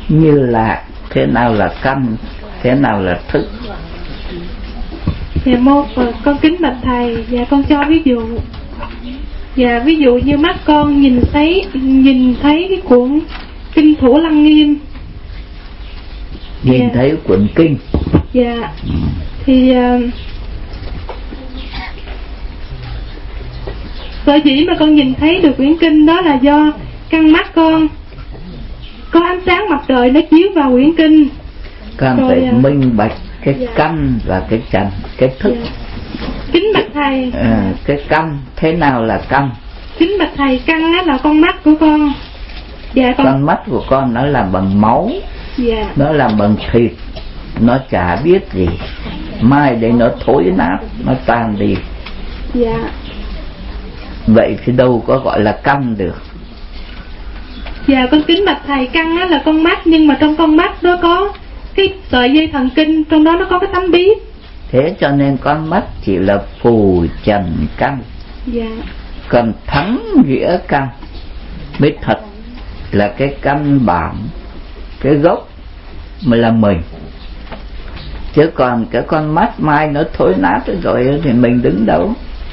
như lạc, thế nào là căn, thế nào là thức? Dạ con kính bạch thầy, dạ con cho ví dụ. Dạ ví dụ như mắt con nhìn thấy cái cuộn kinh Thủ Lăng Nghiêm. Nhìn thấy cuộn kinh. Dạ. Thì sở dĩ mà con nhìn thấy được quyển kinh đó là do căn mắt con có ánh sáng mặt trời nó chiếu vào quyển kinh. Con phải minh bạch cái căn và cái trần, cái thức. Kính bạch thầy, cái căn, thế nào là căn? Kính bạch thầy, căn đó là con mắt của con. Dạ con mắt của con nó làm bằng máu. Dạ. Nó làm bằng thịt, nó chả biết gì, mai đây nó thối nát, nó tan đi. Dạ. Vậy thì đâu có gọi là căn được. Dạ con kính bạch thầy, căn á là con mắt, nhưng mà trong con mắt đó có cái sợi dây thần kinh, trong đó nó có cái tánh biết. Thế cho nên con mắt chỉ là phù trần căn. Dạ. Còn thắng nghĩa căn mới thật là cái căn bản, cái gốc mới là mình. Chứ còn cái con mắt mai nó thối nát rồi thì mình đứng đâu.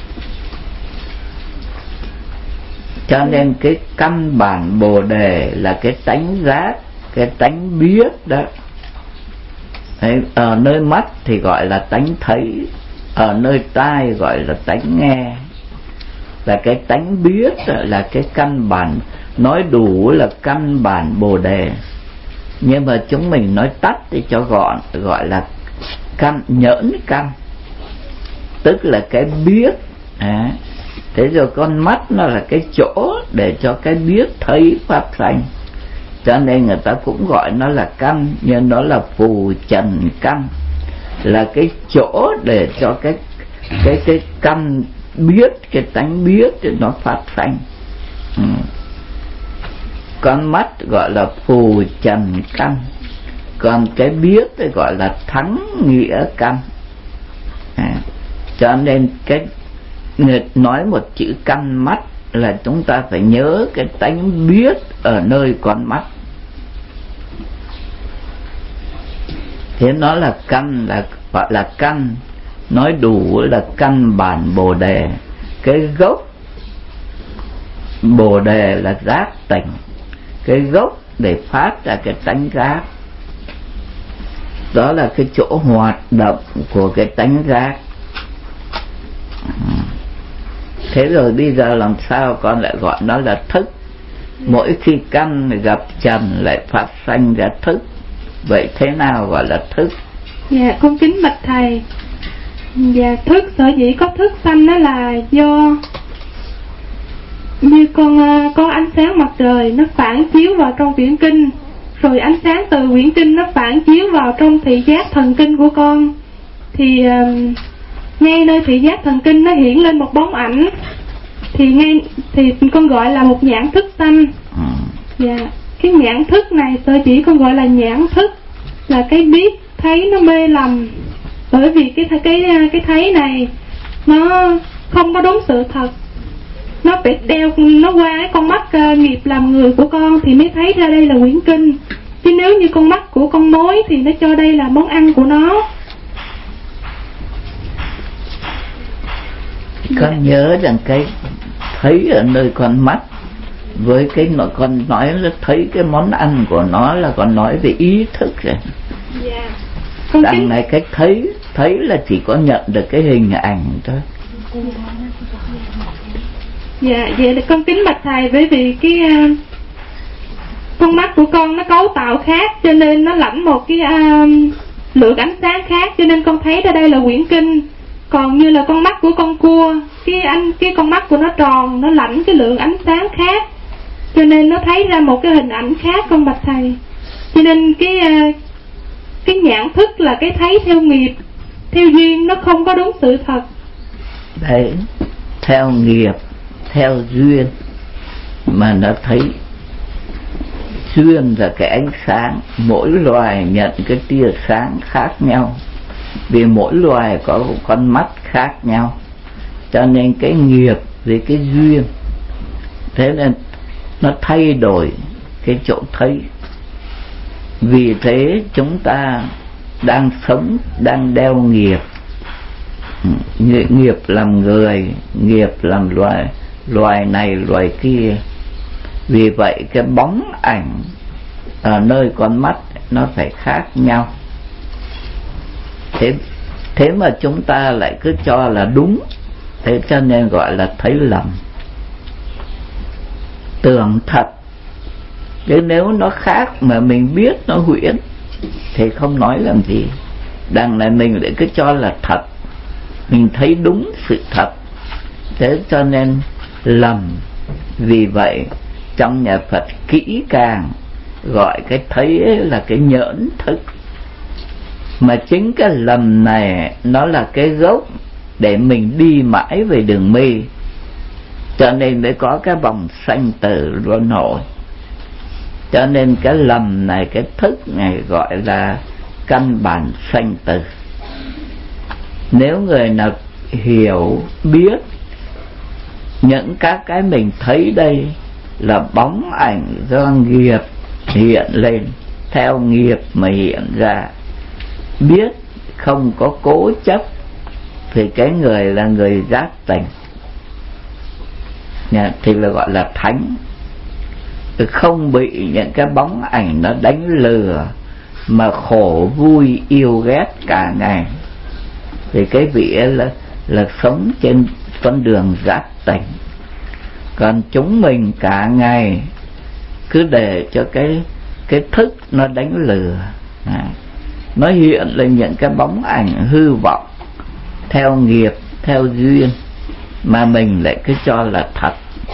Cho nên cái căn bản Bồ Đề là cái tánh giác, cái tánh biết đó. Đấy, ở nơi mắt thì gọi là tánh thấy, ở nơi tai gọi là tánh nghe. Là cái tánh biết là cái căn bản, nói đủ là căn bản Bồ Đề. Nhưng mà chúng mình nói tắt thì cho gọn, gọi là căn, nhỡn căn, tức là cái biết. Thế rồi con mắt nó là cái chỗ để cho cái biết thấy phát sanh, cho nên người ta cũng gọi nó là căn, nhưng nó là phù trần căn, là cái chỗ để cho cái căn biết, cái tánh biết thì nó phát sanh. Con mắt gọi là phù trần căn, còn cái biết thì gọi là thắng nghĩa căn. Cho nên cái người nói một chữ căn mắt là chúng ta phải nhớ cái tánh biết ở nơi con mắt. Thế nó là căn, là gọi là căn, nói đủ là căn bản Bồ Đề. Cái gốc Bồ Đề là giác tỉnh, cái gốc để phát ra cái tánh giác. Đó là cái chỗ hoạt động của cái tánh giác. Thế rồi bây giờ làm sao con lại gọi nó là thức? Mỗi khi căn gặp trần lại phát sanh ra thức. Vậy thế nào gọi là thức? Dạ con kính bạch thầy, dạ thức, sở dĩ có thức sanh đó là do như con có ánh sáng mặt trời nó phản chiếu vào trong quyển kinh, rồi ánh sáng từ quyển kinh nó phản chiếu vào trong thị giác thần kinh của con. Thì ngay nơi thị giác thần kinh nó hiện lên một bóng ảnh, thì con gọi là một nhãn thức sanh. Dạ, cái nhãn thức này sở dĩ con gọi là nhãn thức là cái biết thấy nó mê lầm, bởi vì cái thấy này nó không có đúng sự thật. Nó phải đeo nó qua cái con mắt nghiệp làm người của con thì mới thấy ra đây là quyển kinh. Chứ nếu như con mắt của con mối thì nó cho đây là món ăn của nó. Con nhớ rằng cái thấy ở nơi con mắt với cái con nói là thấy cái món ăn của nó là con nói về ý thức rồi. Dạ. Đằng này cái thấy là chỉ có nhận được cái hình ảnh thôi. Dạ, vậy là con kính bạch thầy, bởi vì cái con mắt của con nó cấu tạo khác, cho nên nó lãnh một cái lượng ánh sáng khác, cho nên con thấy ra đây là quyển kinh. Còn như là con mắt của con cua, cái con mắt của nó tròn, nó lãnh cái lượng ánh sáng khác, cho nên nó thấy ra một cái hình ảnh khác con bạch thầy. Cho nên cái nhãn thức là cái thấy theo nghiệp, theo duyên, nó không có đúng sự thật. Đấy, theo nghiệp, theo duyên mà nó thấy. Duyên là cái ánh sáng, mỗi loài nhận cái tia sáng khác nhau, vì mỗi loài có một con mắt khác nhau, cho nên cái nghiệp với cái duyên, thế nên nó thay đổi cái chỗ thấy. Vì thế chúng ta đang sống, đang đeo nghiệp. Nghiệp làm người, nghiệp làm loài này loài kia. Vì vậy cái bóng ảnh ở nơi con mắt nó phải khác nhau. Thế mà chúng ta lại cứ cho là đúng, thế cho nên gọi là thấy lầm, tưởng thật. Chứ nếu nó khác mà mình biết nó huyễn thì không nói làm gì. Đằng này mình lại cứ cho là thật, mình thấy đúng sự thật, thế cho nên lầm. Vì vậy trong nhà Phật kỹ càng gọi cái thấy là cái nhỡn thức. Mà chính cái lầm này nó là cái gốc để mình đi mãi về đường mê. Cho nên mới có cái vòng sanh tử luân hồi. Cho nên cái lầm này, cái thức này gọi là căn bản sanh tử. Nếu người nào hiểu, biết những các cái mình thấy đây là bóng ảnh do nghiệp hiện lên, theo nghiệp mà hiện ra, biết không có cố chấp, thì cái người là người giác tỉnh, thì là gọi là thánh. Không bị những cái bóng ảnh nó đánh lừa mà khổ vui yêu ghét cả ngày, thì cái vị là sống trên con đường giác tỉnh. Còn chúng mình cả ngày cứ để cho cái thức nó đánh lừa, nó hiện lên những cái bóng ảnh hư vọng theo nghiệp, theo duyên, mà mình lại cứ cho là thật.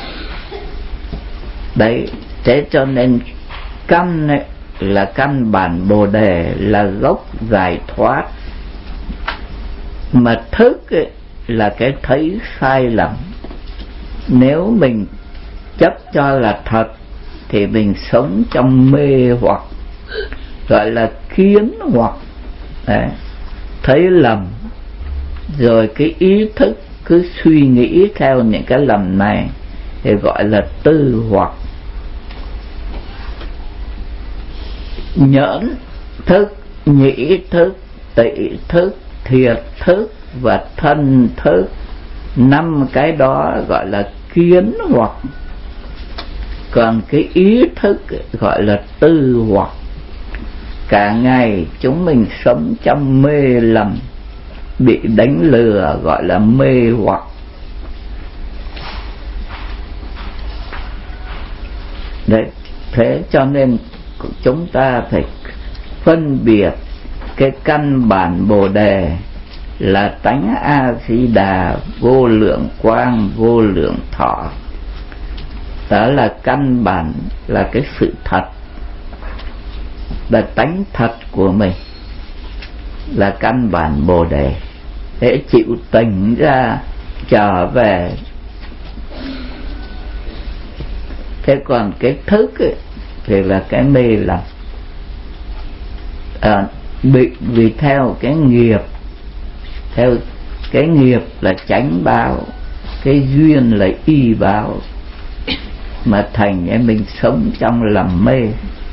Đấy, thế cho nên căn ấy là căn bản Bồ Đề, là gốc giải thoát. Mà thức ấy là cái thấy sai lầm. Nếu mình chấp cho là thật thì mình sống trong mê hoặc, gọi là kiến hoặc. Đấy, thấy lầm, rồi cái ý thức cứ suy nghĩ theo những cái lầm này thì gọi là tư hoặc. Nhẫn thức, nhĩ thức, tị thức, thiệt thức và thân thức, 5 cái đó gọi là kiến hoặc. Còn cái ý thức gọi là tư hoặc. Cả ngày chúng mình sống trong mê lầm, bị đánh lừa gọi là mê hoặc. Đấy, thế cho nên chúng ta phải phân biệt cái căn bản Bồ Đề là tánh A Di Đà vô lượng quang vô lượng thọ. Đó là căn bản, là cái sự thật, là tánh thật của mình, là căn bản Bồ Đề. Để chịu tỉnh ra trở về. Thế còn cái thức ấy, thì là cái mê lầm, vì theo cái nghiệp, theo cái nghiệp là chánh báo, cái duyên là y báo, mà thành em mình sống trong lầm mê.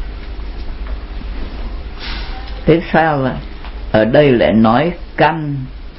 Thế sao vậy? Ở đây lại nói căn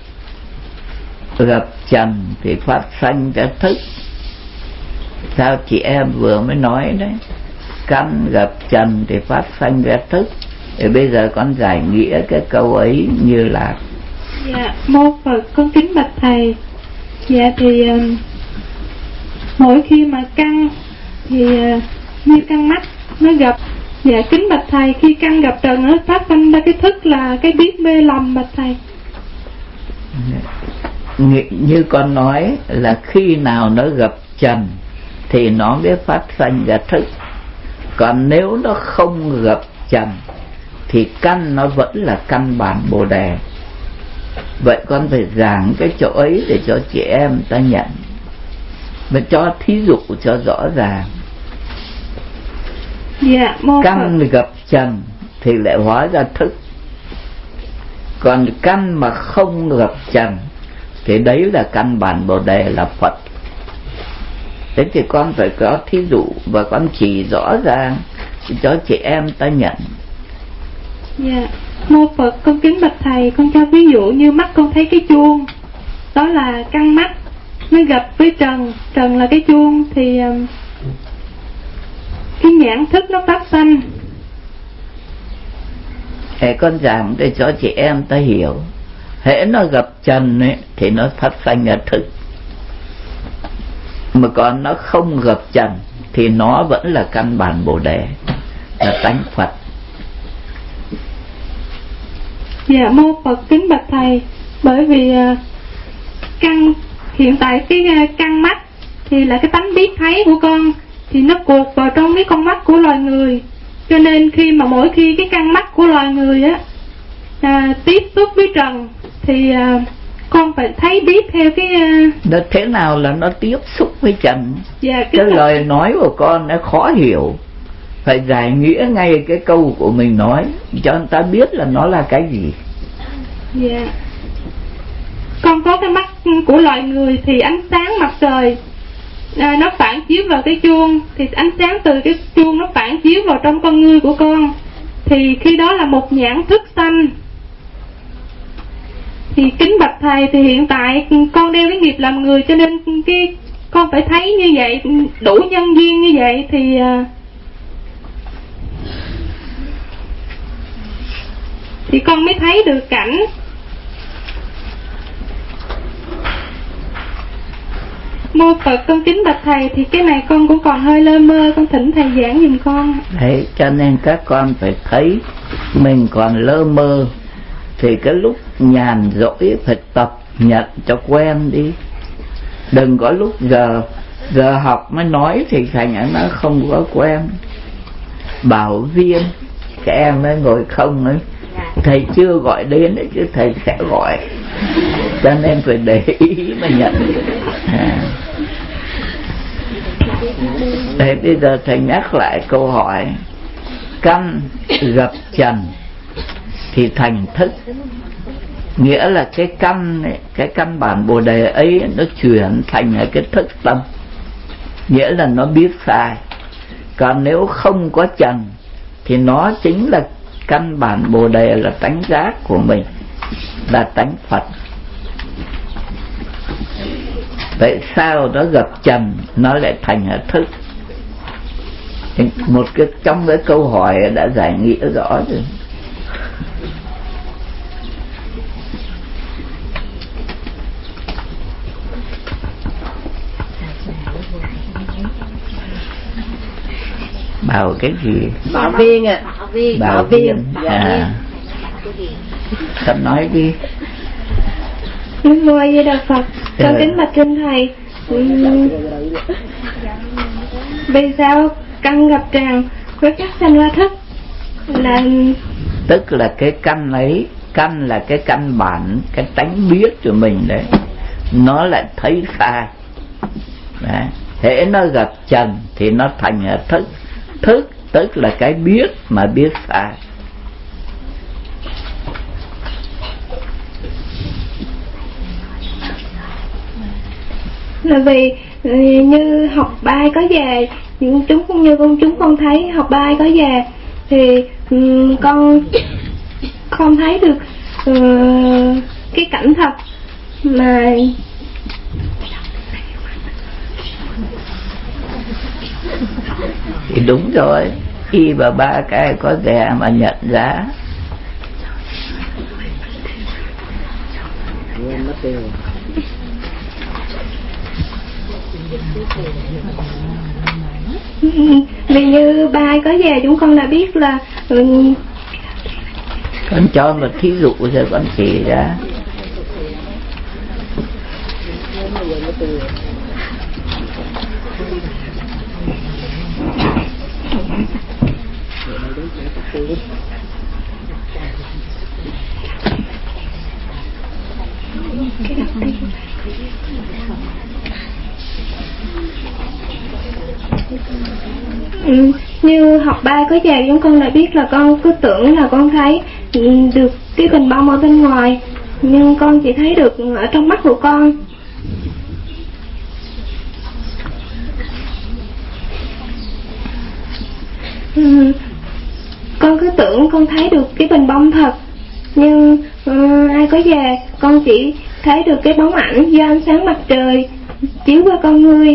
gặp trần thì phát sanh ra thức. Sao chị em vừa mới nói đấy, căn gặp trần thì phát sanh ra thức. Thì bây giờ con giải nghĩa cái câu ấy như là: Dạ, mô Phật, con kính bạch thầy. Dạ thì mỗi khi mà căn thì như căn mắt nó gặp. Dạ kính bạch thầy, khi căn gặp trần nó phát sanh ra cái thức là cái biết mê lầm bạch thầy. Như con nói là khi nào nó gặp trần thì nó mới phát sanh ra thức. Còn nếu nó không gặp trần thì căn nó vẫn là căn bản Bồ Đề. Vậy con phải giảng cái chỗ ấy để cho chị em ta nhận, mà cho thí dụ cho rõ ràng. Dạ, căn gặp trần thì lại hóa ra thức. Còn căn mà không gặp trần thì đấy là căn bản Bồ Đề, là Phật. Thế thì con phải có thí dụ và con chỉ rõ ràng cho chị em ta nhận. Dạ, mô Phật, con kính bạch thầy, con cho ví dụ như mắt con thấy cái chuông, đó là căn mắt, nó gặp với trần, trần là cái chuông, thì cái nhãn thức nó phát sanh. Hễ con giảng để cho chị em ta hiểu, hễ nó gặp trần ấy, thì nó phát sanh ra thức, mà còn nó không gặp trần thì nó vẫn là căn bản Bồ Đề, là tánh Phật. Dạ, mô Phật kính bạch thầy, bởi vì hiện tại cái căn mắt thì là cái tánh biết thấy của con, thì nó cuộc vào trong cái con mắt của loài người, cho nên mỗi khi cái căn mắt của loài người á tiếp xúc với trần thì con phải thấy biết theo cái nó thế nào là nó tiếp xúc với trần. Dạ, cái lời nói của con nó khó hiểu, phải giải nghĩa ngay cái câu của mình nói cho người ta biết là nó là cái gì. Dạ, con có cái mắt của loài người thì ánh sáng mặt trời nó phản chiếu vào cái chuông, thì ánh sáng từ cái chuông nó phản chiếu vào trong con ngươi của con, thì khi đó là một nhãn thức sanh. Thì kính bạch thầy, thì hiện tại con đeo cái nghiệp làm người, cho nên con phải thấy như vậy, đủ nhân duyên như vậy thì con mới thấy được cảnh. Mô Phật, con kính bạch thầy, thì cái này con cũng còn hơi lơ mơ, con thỉnh thầy giảng giùm con. Đấy, cho nên các con phải thấy mình còn lơ mơ, thì cái lúc nhàn rỗi phải tập nhận cho quen đi, đừng có lúc giờ học mới nói thì thành ra nó không có quen. Bảo viên các em mới ngồi không ấy, thầy chưa gọi đến đấy chứ thầy sẽ gọi, cho nên phải để ý mà nhận. Thế bây giờ thầy nhắc lại câu hỏi, căn gặp trần thì thành thức, nghĩa là cái căn ấy, cái căn bản Bồ Đề ấy nó chuyển thành cái thức tâm, nghĩa là nó biết sai. Còn nếu không có trần thì nó chính là căn bản Bồ Đề, là tánh giác của mình, là tánh Phật. Vậy sao nó gặp trần nó lại thành thức? Một cái trong cái câu hỏi đã giải nghĩa rõ rồi. Bảo cái gì? Bảo viên à. Bảo viên. Thật nói đi. Nam mô A Di Đà Phật. Con kính bạch trên thầy, vì sao căn gặp trần với phát sanh ra thức? Tức là cái căn ấy, căn là cái căn bản, cái tánh biết của mình đấy, nó lại thấy sai. Đấy. Hễ nó gặp trần thì nó thành thức. Thức tức là cái biết mà biết sai. Là vì như học bài có về, những chúng như chúng con thấy học bài có về thì con không thấy được cái cảnh thật mà. Thì đúng rồi, y và ba cái có ghẻ mà nhận ra. Vì như ba có về chúng con đã biết là con cho một thí dụ rồi con chỉ ra. Như học bài có về chúng con đã biết là con cứ tưởng là con thấy được cái hình bông ở bên ngoài, nhưng con chỉ thấy được ở trong mắt của con. con cứ tưởng con thấy được cái bình bông thật, nhưng ai có về con chỉ thấy được cái bóng ảnh do ánh sáng mặt trời chiếu qua con người.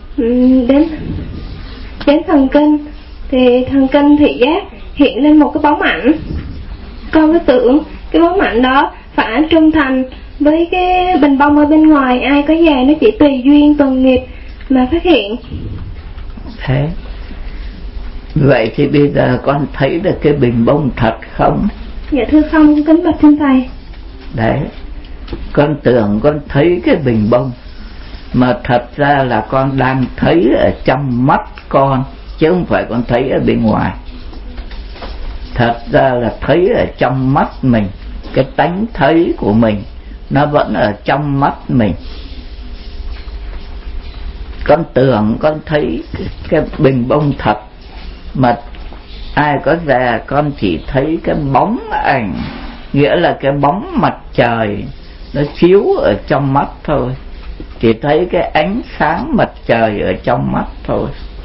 Đến thần kinh thì thần kinh thị giác hiện lên một cái bóng ảnh. Con cứ tưởng cái bóng ảnh đó phải trung thành với cái bình bông ở bên ngoài, ai có về nó chỉ tùy duyên tuần nghiệp mà phát hiện. Thế vậy thì bây giờ con thấy được cái bình bông thật không? Dạ thưa không, kính bạch xin thầy. Đấy, con tưởng con thấy cái bình bông, mà thật ra là con đang thấy ở trong mắt con, chứ không phải con thấy ở bên ngoài. Thật ra là thấy ở trong mắt mình, cái tánh thấy của mình nó vẫn ở trong mắt mình. Con tưởng con thấy cái bình bông thật, mà ai có ra con chỉ thấy cái bóng ảnh, nghĩa là cái bóng mặt trời nó chiếu ở trong mắt thôi, chỉ thấy cái ánh sáng mặt trời ở trong mắt thôi.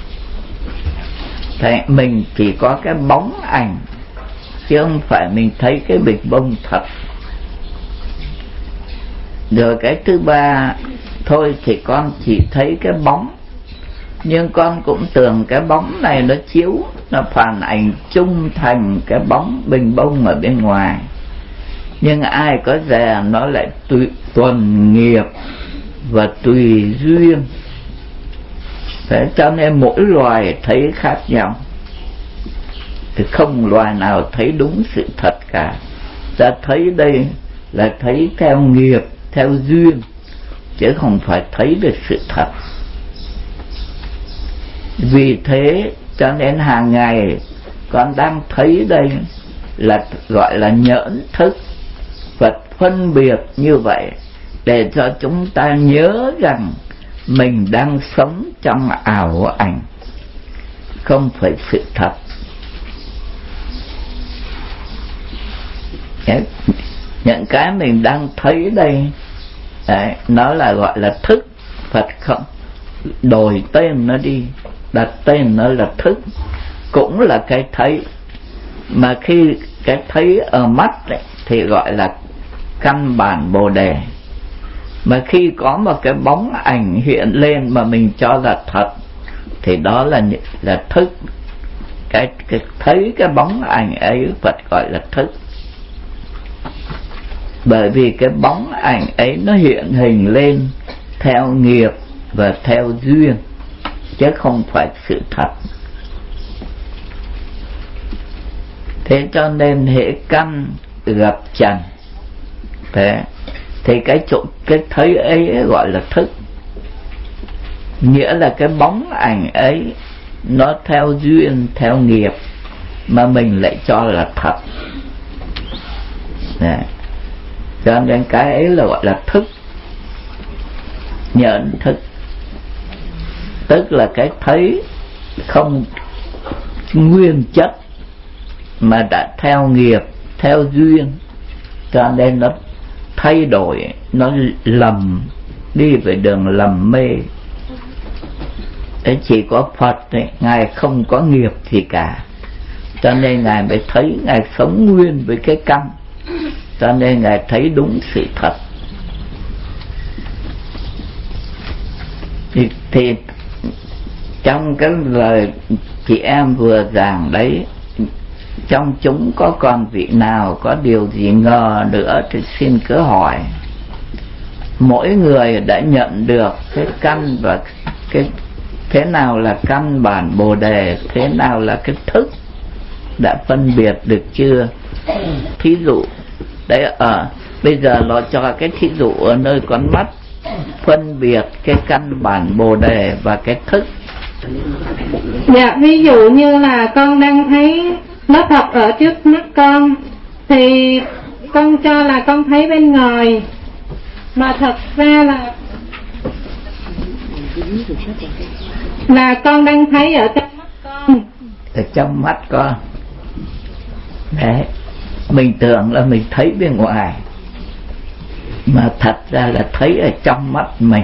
Thế mình chỉ có cái bóng ảnh, chứ không phải mình thấy cái bình bông thật. Rồi cái thứ ba, thôi thì con chỉ thấy cái bóng, nhưng con cũng tưởng cái bóng này nó chiếu, nó phản ảnh chung thành cái bóng bình bông ở bên ngoài. Nhưng ai có ra nó lại tuần nghiệp và tùy duyên. Thế cho nên mỗi loài thấy khác nhau, thì không loài nào thấy đúng sự thật cả. Ta thấy đây là thấy theo nghiệp, theo duyên, chứ không phải thấy được sự thật. Vì thế cho nên hàng ngày con đang thấy đây là gọi là nhẫn thức, và phân biệt như vậy để cho chúng ta nhớ rằng mình đang sống trong ảo ảnh, không phải sự thật. Những cái mình đang thấy đây đấy, nó là gọi là thức. Phật không đổi tên nó đi, đặt tên nó là thức, cũng là cái thấy. Mà khi cái thấy ở mắt ấy, thì gọi là căn bản bồ đề. Mà khi có một cái bóng ảnh hiện lên mà mình cho là thật, thì đó là thức. Cái thấy cái bóng ảnh ấy Phật gọi là thức. Bởi vì cái bóng ảnh ấy nó hiện hình lên theo nghiệp và theo duyên, chứ không phải sự thật. Thế cho nên hễ căn gặp trần, thế thì cái thấy ấy gọi là thức. Nghĩa là cái bóng ảnh ấy nó theo duyên, theo nghiệp, mà mình lại cho là thật. Đấy. Cho nên cái ấy là gọi là thức, nhận thức. Tức là cái thấy không nguyên chất, mà đã theo nghiệp, theo duyên, cho nên nó thay đổi, nó lầm, đi về đường lầm mê. Thế chỉ có Phật ấy, Ngài không có nghiệp gì cả, cho nên Ngài mới thấy, Ngài sống nguyên với cái căn, cho nên Ngài thấy đúng sự thật. Thì trong cái lời chị em vừa giảng đấy, trong chúng có còn vị nào có điều gì ngờ nữa thì xin cứ hỏi. Mỗi người đã nhận được cái căn và cái thế nào là căn bản bồ đề, thế nào là cái thức, đã phân biệt được chưa? Thí dụ đấy, bây giờ nó cho cái thí dụ ở nơi con mắt, phân biệt cái căn bản bồ đề và cái thức. Dạ, ví dụ như là con đang thấy nó thật ở trước mắt con, thì con cho là con thấy bên ngoài, mà thật ra là con đang thấy ở trong mắt con. Ở trong mắt con. Đấy, mình tưởng là mình thấy bên ngoài, mà thật ra là thấy ở trong mắt mình.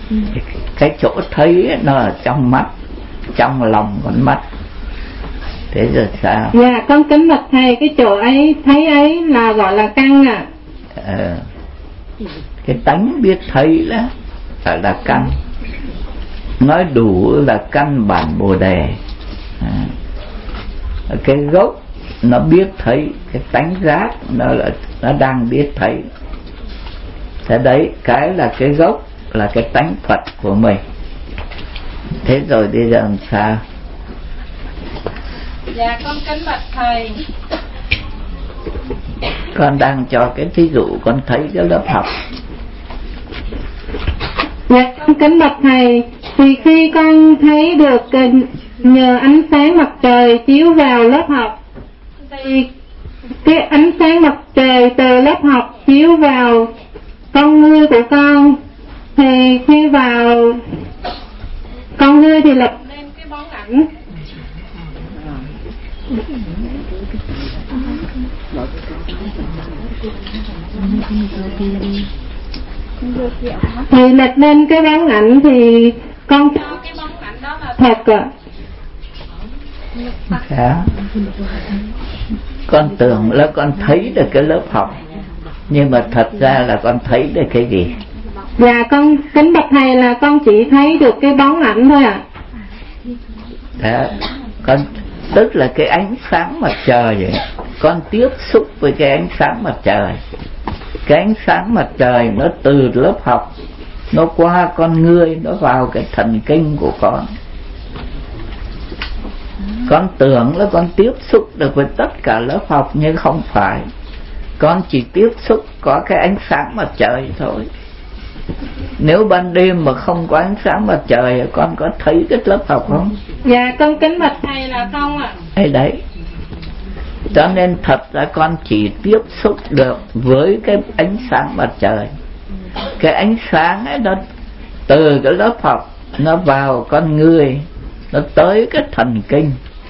Cái chỗ thấy nó ở trong mắt, trong lòng con mắt. Thế rồi sao? Dạ con kính bạch thầy, cái chỗ ấy thấy ấy là gọi là căn ạ. Cái tánh biết thấy đó là căn, nói đủ là căn bản Bồ Đề. Cái gốc nó biết thấy, cái tánh giác nó đang biết thấy. Thế đấy, cái là cái gốc, là cái tánh Phật của mình. Thế rồi bây giờ làm sao? Dạ con kính bạch thầy, con đang cho cái thí dụ con thấy cái lớp học. Dạ con kính bạch thầy, thì khi con thấy được nhờ ánh sáng mặt trời chiếu vào lớp học, thì cái ánh sáng mặt trời từ lớp học chiếu vào con ngươi của con, thì khi vào con ngươi thì lập nên cái bóng ảnh. Thì lập nên cái bóng ảnh thì con cho cái bóng ảnh đó là thật ạ. Dạ. Con tưởng là con thấy được cái lớp học, nhưng mà thật ra là con thấy được cái gì? Dạ con kính bạch thầy, là con chỉ thấy được cái bóng ảnh thôi ạ. Đó, con tức là cái ánh sáng mặt trời vậy. Con tiếp xúc với cái ánh sáng mặt trời. Cái ánh sáng mặt trời nó từ lớp học, nó qua con ngươi, nó vào cái thần kinh của con. Con tưởng là con tiếp xúc được với tất cả lớp học, nhưng không phải. Con chỉ tiếp xúc có cái ánh sáng mặt trời thôi. Nếu ban đêm mà không có ánh sáng mặt trời, con có thấy cái lớp học không? Dạ con kính bạch thầy là không ạ. Đấy. Cho nên thật ra con chỉ tiếp xúc được với cái ánh sáng mặt trời. Cái ánh sáng ấy nó từ cái lớp học, nó vào con người, nó tới cái thần kinh.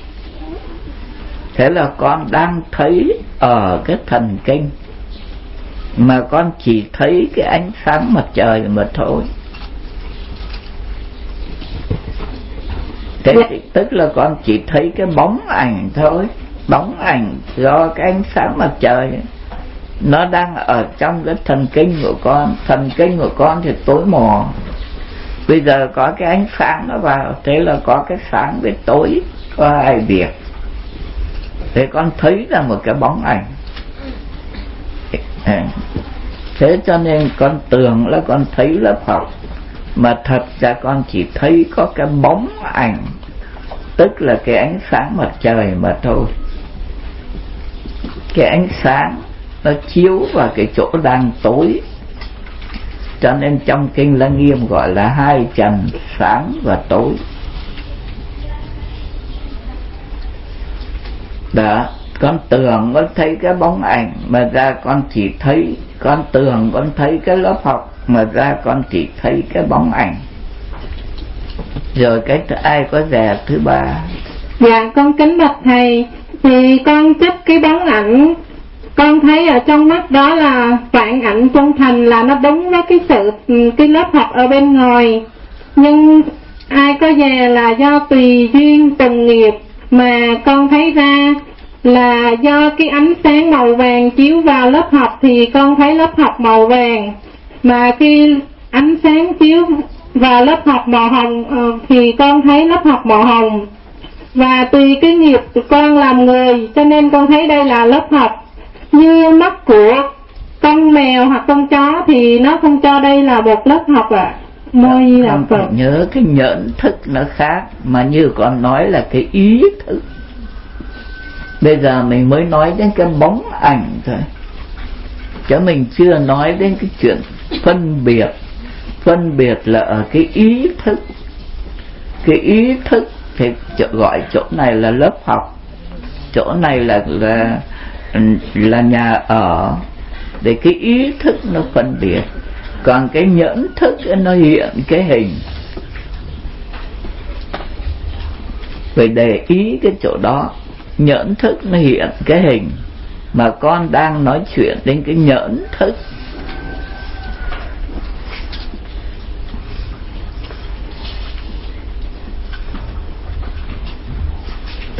Thế là con đang thấy ở cái thần kinh, mà con chỉ thấy cái ánh sáng mặt trời mà thôi. Thế thì tức là con chỉ thấy cái bóng ảnh thôi. Bóng ảnh do cái ánh sáng mặt trời, nó đang ở trong cái thần kinh của con. Thần kinh của con thì tối mò. Bây giờ có cái ánh sáng nó vào, thế là có cái sáng với tối, có hai việc. Thế con thấy là một cái bóng ảnh. Thế cho nên con tưởng là con thấy lớp học, mà thật ra con chỉ thấy có cái bóng ảnh, tức là cái ánh sáng mặt trời mà thôi. Cái ánh sáng nó chiếu vào cái chỗ đang tối. Cho nên trong kinh Lăng Nghiêm gọi là hai trần, sáng và tối. Đó, con tưởng con thấy cái bóng ảnh, mà ra con chỉ thấy, con tưởng con thấy cái lớp học, mà ra con chỉ thấy cái bóng ảnh. Rồi cái ai có dè thứ ba? Dạ con kính bạch thầy, thì con chấp cái bóng ảnh, con thấy ở trong mắt đó là phản ảnh trung thành, là nó đúng với cái lớp học ở bên ngoài. Nhưng ai có dè là do tùy duyên từng nghiệp, mà con thấy ra là do cái ánh sáng màu vàng chiếu vào lớp học thì con thấy lớp học màu vàng, mà khi ánh sáng chiếu vào lớp học màu hồng thì con thấy lớp học màu hồng. Và tùy cái nghiệp của con làm người, cho nên con thấy đây là lớp học. Như mắt của con mèo hoặc con chó thì nó không cho đây là một lớp học ạ. Môi là Phật. Nhớ cái nhận thức nó khác, mà như con nói là cái ý thức. Bây giờ mình mới nói đến cái bóng ảnh thôi, chứ mình chưa nói đến cái chuyện phân biệt. Phân biệt là ở cái ý thức. Cái ý thức thì gọi chỗ này là lớp học, chỗ này là nhà ở, để cái ý thức nó phân biệt. Còn cái nhẫn thức nó hiện cái hình. Phải để ý cái chỗ đó. Nhẫn thức nó hiện cái hình, mà con đang nói chuyện đến cái nhẫn thức.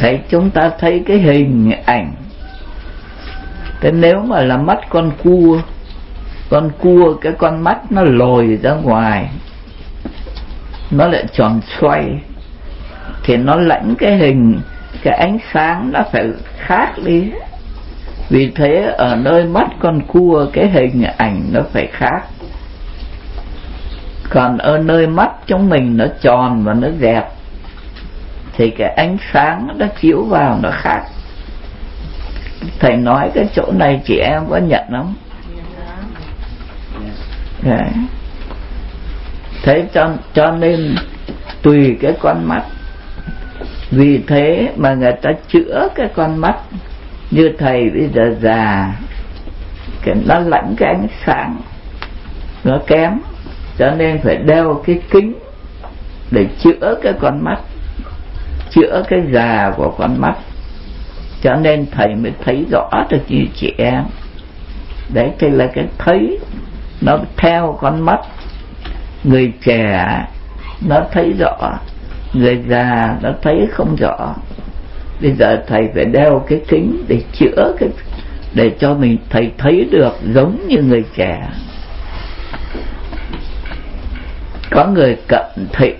thấy chúng ta thấy cái hình ảnh. Thế nếu mà là mắt con cua cái con mắt nó lồi ra ngoài, nó lại tròn xoay, thì nó lãnh cái hình, cái ánh sáng nó phải khác đi. Vì thế ở nơi mắt con cua cái hình ảnh nó phải khác. Còn ở nơi mắt chúng mình nó tròn và nó dẹp, thì cái ánh sáng nó chiếu vào nó khác. Thầy nói cái chỗ này chị em có nhận không? Đấy. Thế cho nên tùy cái con mắt. Vì thế mà người ta chữa cái con mắt. Như thầy bây giờ già, cái nó lãnh cái ánh sáng nó kém, cho nên phải đeo cái kính để chữa cái con mắt, chữa cái già của con mắt. Cho nên thầy mới thấy rõ được như chị em. Đấy, thì là cái thấy nó theo con mắt. Người trẻ nó thấy rõ, người già nó thấy không rõ. Bây giờ thầy phải đeo cái kính để chữa cái, để cho mình thầy thấy được giống như người trẻ. Có người cận thị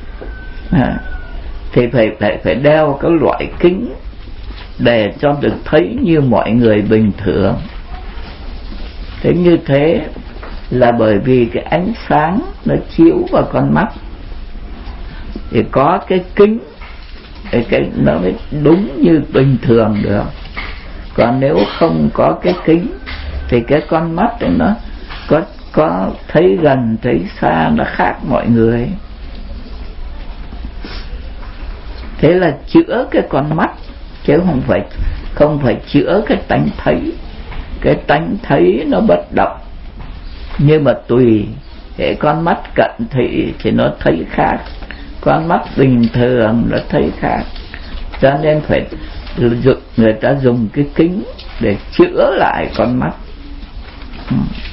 thì phải đeo cái loại kính để cho được thấy như mọi người bình thường. Thế như thế là bởi vì cái ánh sáng nó chiếu vào con mắt, thì có cái kính thì cái nó mới đúng như bình thường được. Còn nếu không có cái kính thì cái con mắt thì nó có thấy gần thấy xa, nó khác mọi người. Thế là chữa cái con mắt chứ không phải chữa cái tánh thấy. Cái tánh thấy nó bất động, nhưng mà tùy cái con mắt cận thị thì nó thấy khác, con mắt bình thường nó thấy khác. Cho nên phải người ta dùng cái kính để chữa lại con mắt.